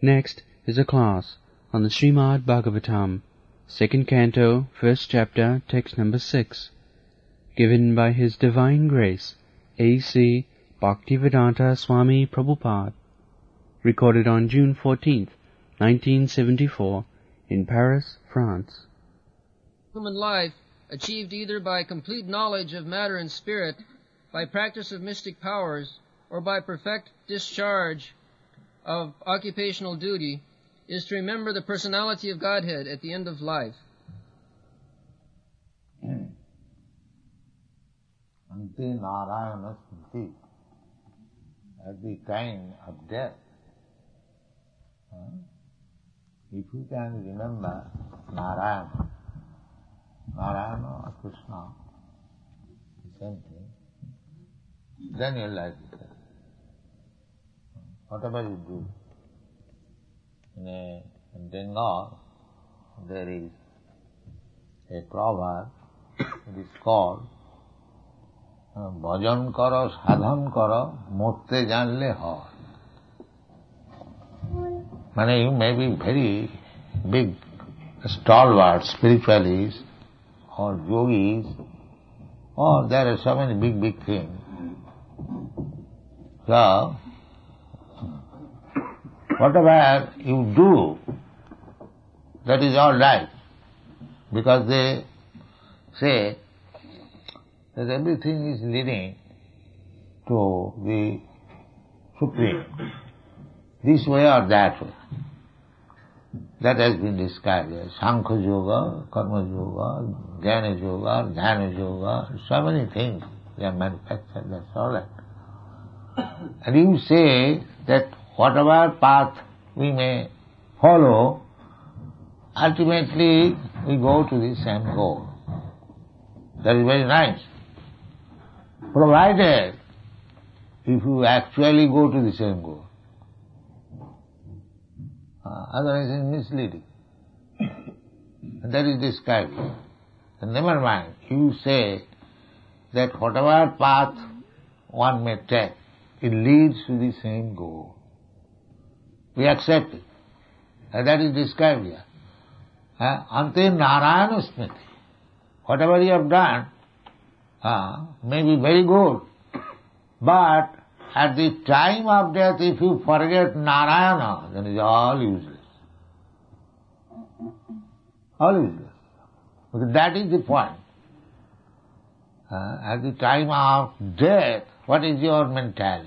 Next is a class on the Srimad Bhagavatam, second canto, first chapter, text number 6, given by His Divine Grace, A.C. Bhaktivedanta Swami Prabhupada, recorded on June 14th, 1974, in Paris, France. Human life achieved either by complete knowledge of matter and spirit, by practice of mystic powers, or by perfect discharge of occupational duty, is to remember the personality of Godhead at the end of life. Ante Narayana Smriti, at the time of death, if you can remember Narayana or Krishna, the same thing, then your life is there. Whatever you do. In Bengal, there is a proverb, it is called Bhajan karo, sadhan karo, morte janle hoy. Mane you may be very big, stalwart spiritualists or yogis, or there are so many big things. So, whatever you do, that is all right, because they say that everything is leading to the Supreme, this way or that way. That has been described as Sankhya Yoga, Karma Yoga, Jnana Yoga, Dhyana Yoga, so many things they are manufactured, that's all right. And you say that whatever path we may follow, ultimately we go to the same goal. That is very nice. Provided if you actually go to the same goal. Otherwise it is misleading. And that is described. And never mind, you say that whatever path one may take, it leads to the same goal. We accept it. And that is described here. Ante Narayana Smriti. Whatever you have done may be very good, but at the time of death, if you forget Narayana, then it is all useless. All useless. Because that is the point. At the time of death, what is your mentality?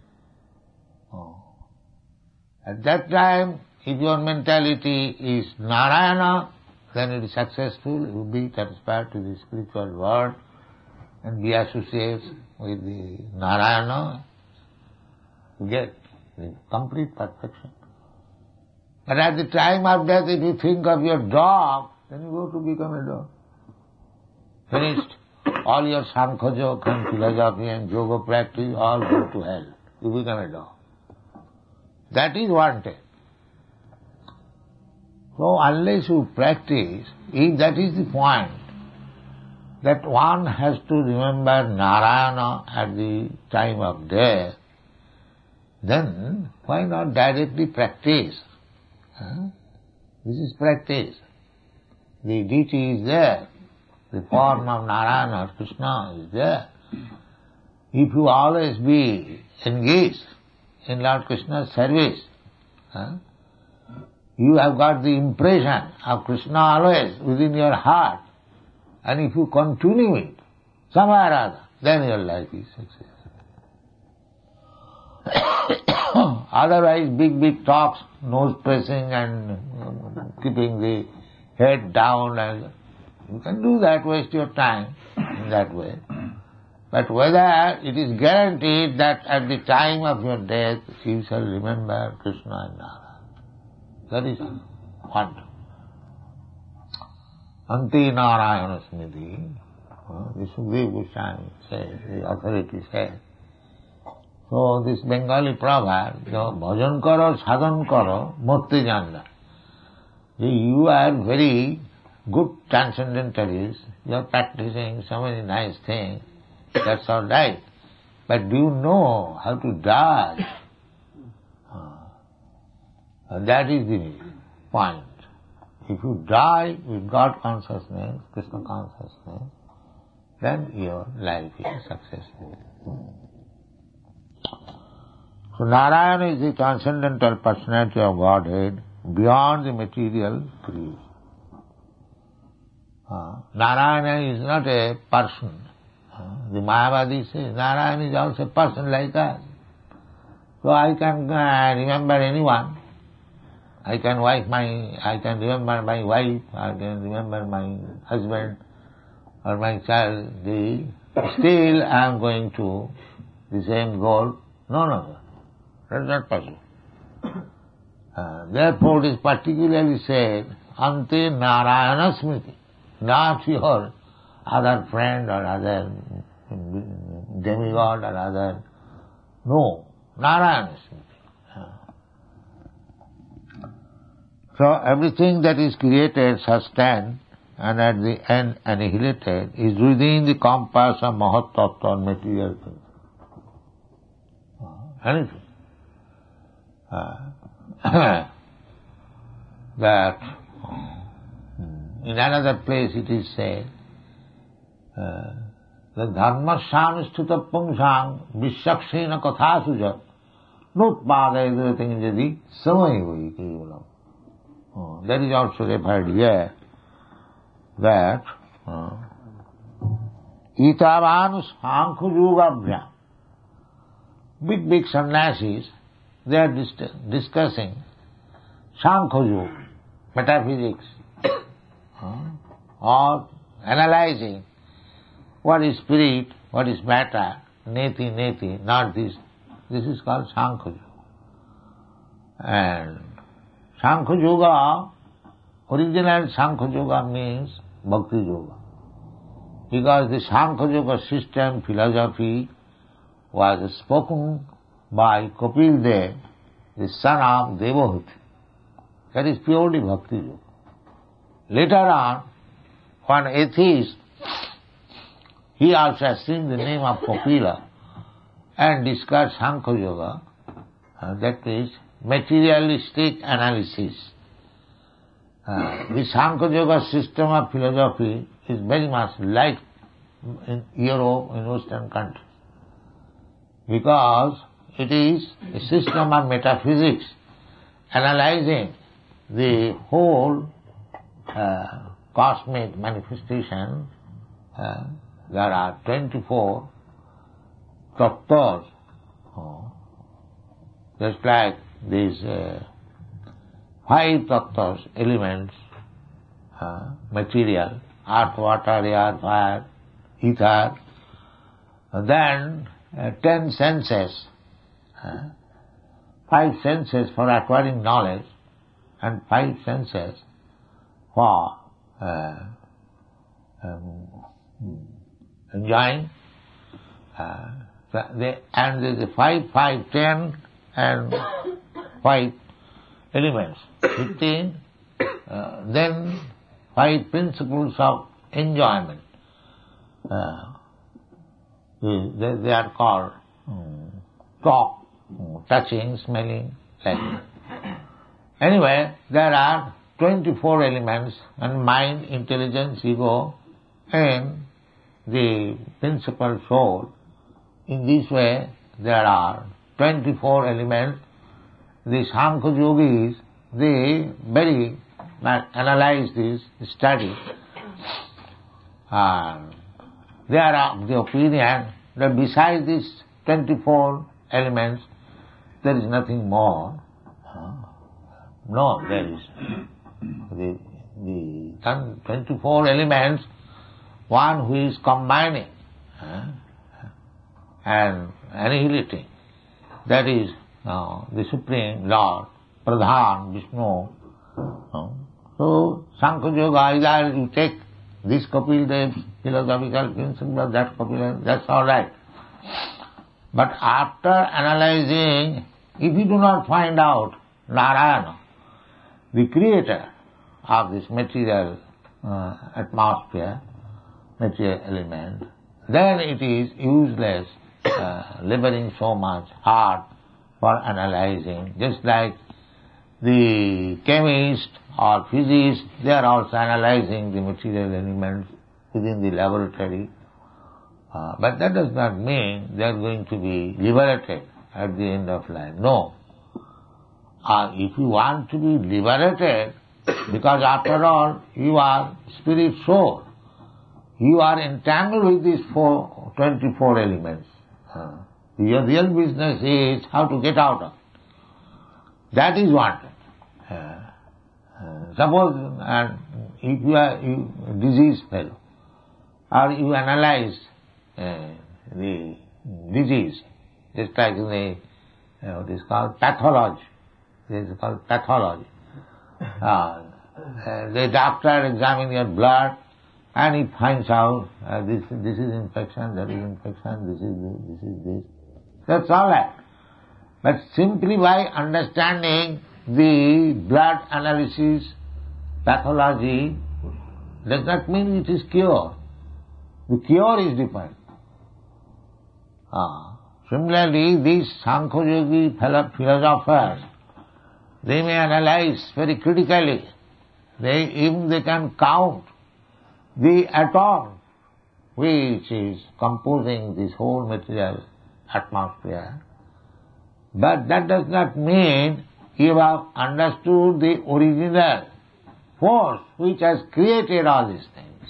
At that time, if your mentality is Narayana, then it is successful, you will be transferred to the spiritual world and be associated with the Narayana, you get the complete perfection. But at the time of death, if you think of your dog, then you go to become a dog. Finished. All your Sankhya Yoga and philosophy and yoga practice all go to hell. You become a dog. That is wanted. So unless you practice, if that is the point, that one has to remember Narayana at the time of death, then why not directly practice? This is practice. The deity is there. The form of Narayana or Krishna is there. If you always be engaged in Lord Krishna's service, you have got the impression of Krishna always within your heart, and if you continue it, somewhere or other, then your life is successful. Otherwise, big talks, nose pressing and keeping the head down, and you can do that, waste your time in that way. But whether it is guaranteed that at the time of your death you shall remember Krishna and Narayana. That is what. Ante Narayana Smriti, the Sukadeva Goswami says, the authority says. So this Bengali proverb, bhajan karo, sadhan karo, morte janla. You are very good transcendentalists, you are practicing so many nice things, that's all right. But do you know how to die? That is the point. If you die with God consciousness, Krishna consciousness, then your life is successful. So Narayana is the transcendental personality of Godhead beyond the material creation. Narayana is not a person. The Mayavadi says Narayana is also a person like us. So I can remember anyone. I can remember my wife, I can remember my husband or my child. Still I am going to the same goal. No. That is not possible. Therefore it is particularly said, Ante Narayana Smriti, not your other friend or other demigod or other. No, Narayana Smriti. So everything that is created, sustained, and at the end annihilated is within the compass of Mahat Tattva or material things. Anything. That in another place it is said, the dharmasam sthuta pungsam vishakshena katha suja nutpadayadriting jadi samay kevalam. That is also referred here, that itavan sankha yogabhyam, big sannyasis, they are discussing Sankha Yoga, metaphysics, or analyzing what is spirit, what is matter, neti, not this. This is called Sankha Yoga. And Sankha Yoga, original Sankha Yoga means Bhakti Yoga. Because the Sankha Yoga system, philosophy, was spoken by Kapil Dev, the son of Devahuti. That is purely Bhakti Yoga. Later on, one atheist, he also assumed the name of Kapila and discussed Sankha Yoga, that is materialistic analysis. The Sankha Yoga system of philosophy is very much like in Europe, in Western countries, because it is a system of metaphysics analyzing the whole cosmic manifestation. There are 24 tattvas, just like these 5 tattvas, elements, material, earth, water, air, fire, ether, then 10 senses, 5 senses for acquiring knowledge and 5 senses for enjoying. And the 5, 10 and 5 elements, 15, then 5 principles of enjoyment. They are called talk, touching, smelling, like that. Anyway, there are 24 elements, and mind, intelligence, ego, and the principal soul. In this way, there are 24 elements. The Sankha Yogis, they very much analyze this, study. They are of the opinion that besides these 24 elements, there is nothing more. No, there is. The 24 elements, one who is combining and annihilating, that is the Supreme Lord, Pradhan, Vishnu. So, Sankha Yoga, either you take this Kapil Dev philosophical principle, that Kapil, that's all right. But after analyzing, if you do not find out Narayana, the creator of this material atmosphere, material element, then it is useless laboring so much hard for analyzing. Just like the chemist or physicist, they are also analyzing the material elements within the laboratory. But that does not mean they are going to be liberated at the end of life. No. If you want to be liberated, because after all you are spirit soul, you are entangled with these 24 elements. Your real business is how to get out of it. That is wanted. Suppose if you are a diseased fellow, or you analyze the disease, just like in the what is called pathology. This is called pathology. The doctor examines your blood and he finds out this is infection, that is infection, this is this. That's all right. But simply by understanding the blood analysis, pathology, does not mean it is cure. The cure is different. Similarly, these Sankhya Yogi philosophers, they may analyze very critically. Even they can count the atom which is composing this whole material atmosphere. But that does not mean you have understood the original force which has created all these things.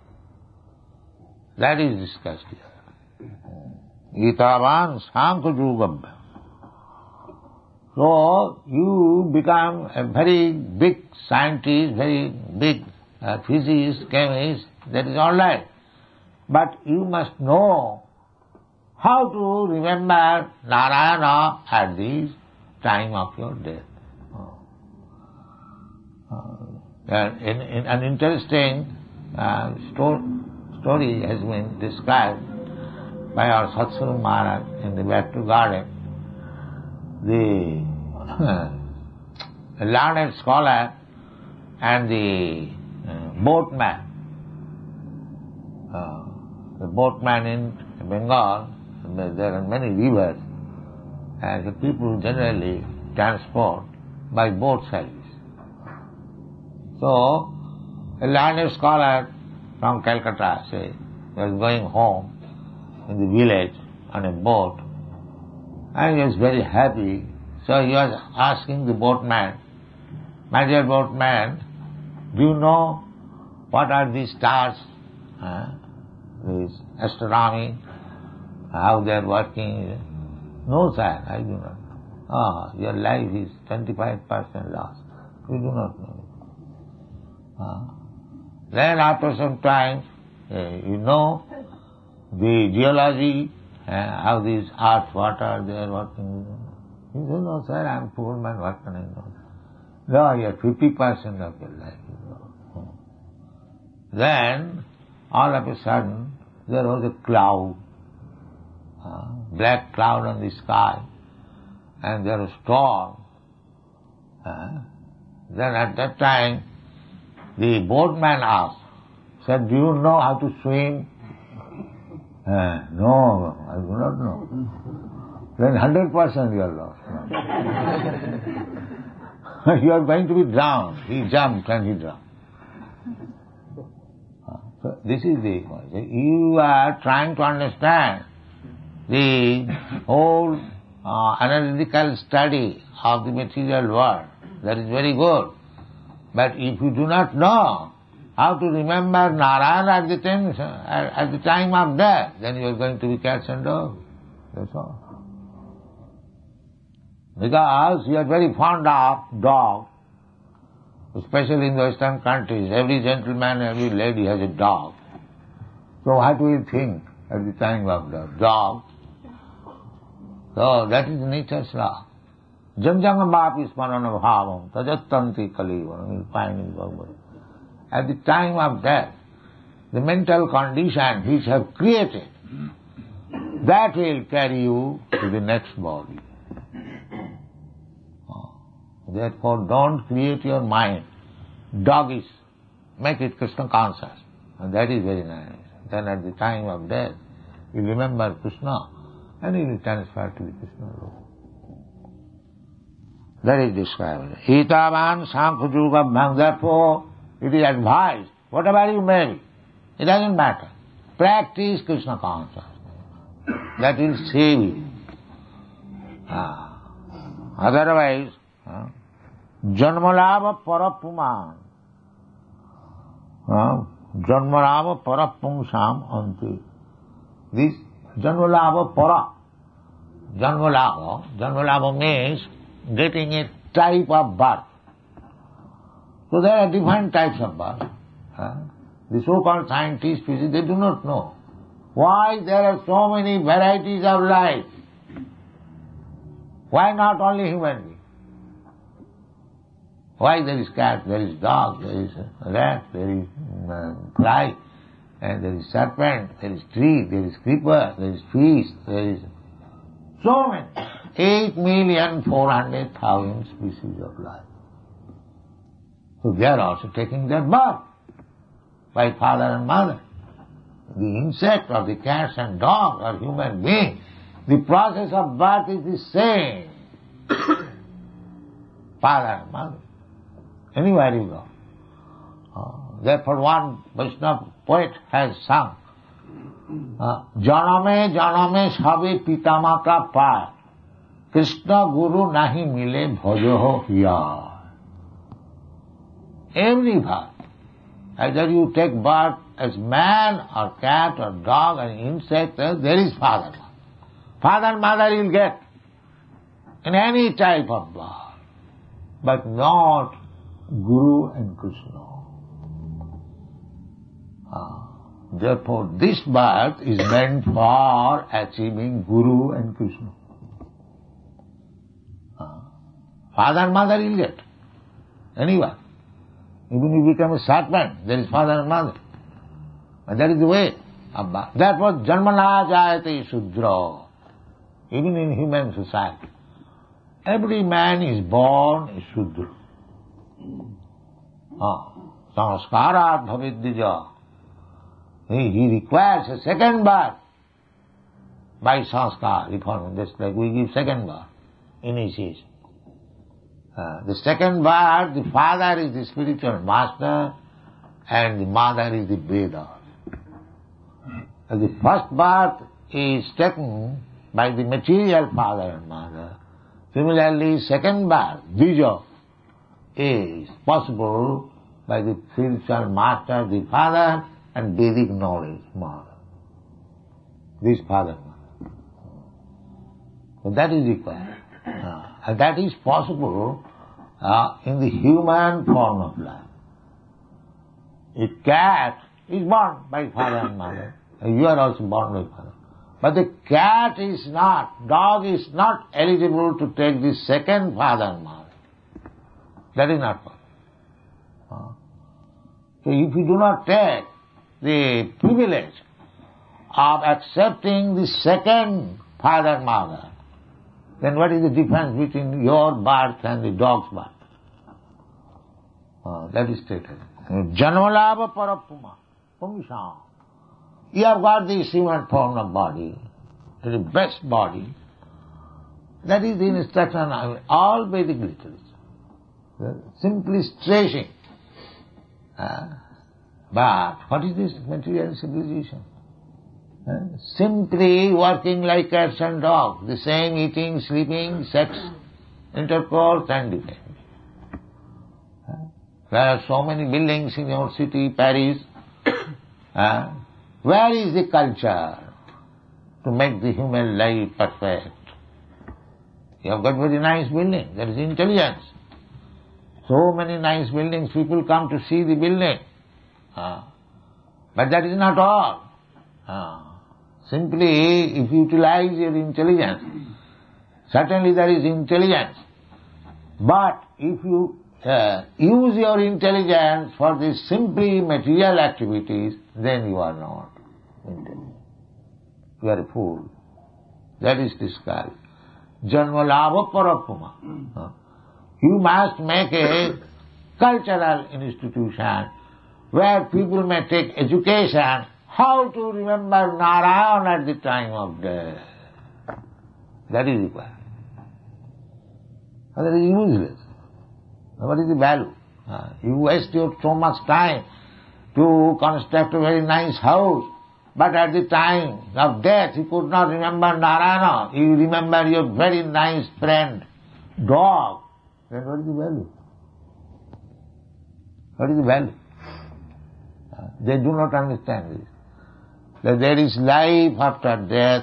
That is discussed here. Gitavan Sankhya Yugam. So you become a very big scientist, very big physicist, chemist, that is all right. But you must know how to remember Narayana at the time of your death. An interesting story has been described by our Satsuru Maharaj in the Bhakti Garden. The learned scholar and the boatman. The boatman in Bengal, there are many rivers, and the people generally transport by boat service. So, a learned scholar from Calcutta, say, was going home in the village on a boat, and he was very happy. So he was asking the boatman, "My dear boatman, do you know what are these stars, this astronomy, how they are working?" "No, sir, I do not know." "Your life is 25% lost. You do not know." Then after some time, you know the geology, how these earth, water, they are working. He said, "No, sir, I am poor man, what can I know?" "No, you have 50% of your life, you know." Then, all of a sudden, there was a cloud, black cloud on the sky, and there was storm. Then at that time, the boatman asked, said, "Do you know how to swim?" "No, I do not know." "Then 100% you are lost. You are going to be drowned." He jumped and he drowned. So this is the point. You are trying to understand the whole analytical study of the material world. That is very good. But if you do not know how to remember Narayana at the time of death, then you are going to be cats and dogs. That's all. Because you are very fond of dog, especially in the Western countries. Every gentleman, every lady has a dog. So what will you think at the time of death? Dog. So that is nature's law. Janjanga mapi smarana bhavam tajattanti kalivanam. You will find in Bhagavad. At the time of death, the mental condition which have created, that will carry you to the next body. Therefore, don't create your mind doggish. Make it Krishna conscious. And that is very nice. Then at the time of death, you remember Krishna and you will transfer to the Krishna Lord. That is described. Itavan Sankhajugabhang. Therefore, it is advised, whatever you may, it doesn't matter. Practice Krishna consciousness. That will save you. Otherwise, Janmalava Parapuman. Janmalava Parapungsam Anti. This Janmalava Para. Janmalava means getting a type of birth. So there are different types of birth. The so-called scientists, they do not know why there are so many varieties of life. Why not only human being? Why there is cat, there is dog, there is rat, there is fly, and there is serpent, there is tree, there is creeper, there is fish, there is so many. 8,400,000 species of life. So they are also taking their birth by father and mother. The insect or the cats and dog or human being, the process of birth is the same. Father and mother. Anywhere you go. Therefore one Vaishnava poet has sung, Janame janame sabhe pita mata paay, Krishna guru nahi mile bhajoho hiya. Every birth, either you take birth as man or cat or dog or insect, there is father. Father and mother you'll get in any type of birth, but not Guru and Krishna. Therefore this birth is meant for achieving Guru and Krishna. Father and mother you'll get anywhere. Even if you become a serpent, there is father and mother. And that is the way of birth. That was Janmana Jayate Shudra. Even in human society, every man is born a Shudra. Sanskarat bhavidija. He requires a second birth by sanskar, reform. Just like we give second birth, initiation. The second birth, the father is the spiritual master and the mother is the Veda. The first birth is taken by the material father and mother. Similarly, second birth, Bija, is possible by the spiritual master, the father, and Vedic knowledge, mother. This father, mother. So that is required. And that is possible in the human form of life. A cat is born by father and mother. You are also born by father. But the cat is not, dog is not eligible to take the second father and mother. That is not possible. So if you do not take the privilege of accepting the second father and mother, then what is the difference between your birth and the dog's birth? That is stated. Janmalava parapuma, pumisham. You have got the human form of body, the best body. That is the instruction of all Vedic literature. Simply stressing. But what is this material civilization? Simply working like cats and dogs, the same eating, sleeping, sex, intercourse and defense. There are so many buildings in your city, Paris. Where is the culture to make the human life perfect? You have got very nice buildings, there is intelligence. So many nice buildings, people come to see the building. But that is not all. Simply, if you utilize your intelligence, certainly there is intelligence. But if you use your intelligence for these simply material activities, then you are not intelligent. You are a fool. That is described. Janmalava parapuma. You must make a cultural institution where people may take education how to remember Narayan at the time of death. That is required. That is useless. What is the value? You waste your so much time to construct a very nice house, but at the time of death you could not remember Narayana, you remember your very nice friend, dog. Then what is the value? What is the value? They do not understand this. That there is life after death.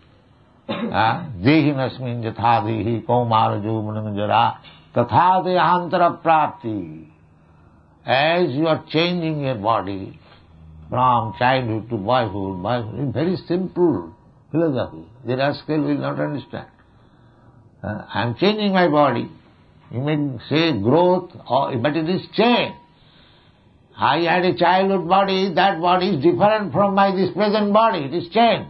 Dehinasmin jatha dehi kaumara jovanam jara tatha dehantara prapti. As you are changing your body from childhood to boyhood, it's very simple philosophy. The rascal will not understand. I am changing my body. You may say growth, but it is change. I had a childhood body, that body is different from this present body, it is changed.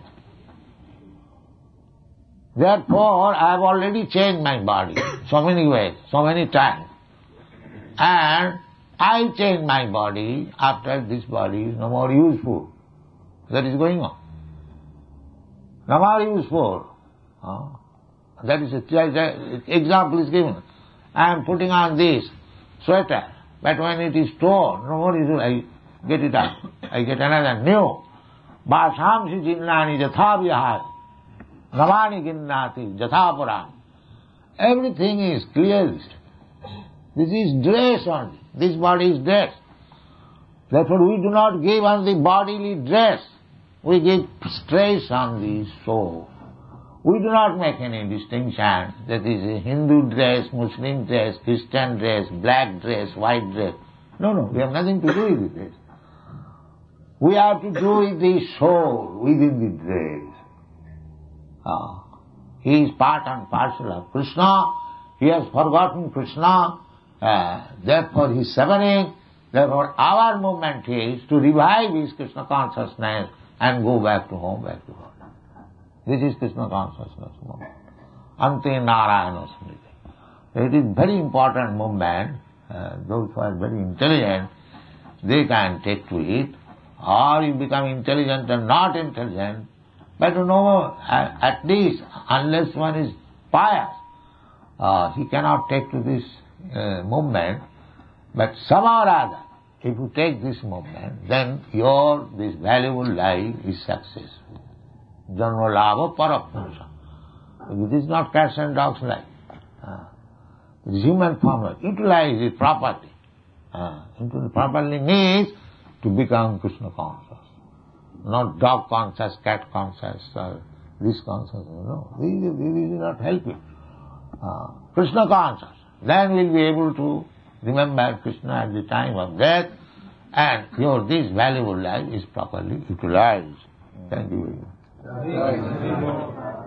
Therefore, I have already changed my body so many ways, so many times. And I change my body after this body is no more useful. That is going on. No more useful. That is example is given. I am putting on this sweater, but when it is torn, no more useful, I get it up. I get another new. Bhasamsi jinnani jatha vihar, navani ginnati jatha puran. Everything is cleansed. This is dress only. This body is dress. Therefore we do not give on the bodily dress. We give stress on the soul. We do not make any distinction that is a Hindu dress, Muslim dress, Christian dress, black dress, white dress. No, we have nothing to do with this. We have to do with the soul within the dress. He is part and parcel of Krishna. He has forgotten Krishna. Therefore he is suffering. Therefore our movement is to revive his Krishna consciousness and go back to home, back to God. This is Krishna consciousness movement. Ante Narayana Smriti. It is very important movement. Those who are very intelligent, they can take to it. Or you become intelligent and not intelligent. But at least, unless one is pious, he cannot take to this movement. But somehow or other, if you take this movement, then this valuable life is successful. Janma lava parapurusa. This is not cats and dogs life. It is human formula. Utilize it properly. Properly means to become Krishna conscious. Not dog conscious, cat conscious, or this conscious. No, this will not help you. Krishna conscious. Then we'll be able to remember Krishna at the time of death, and this valuable life is properly utilized. Thank you very much.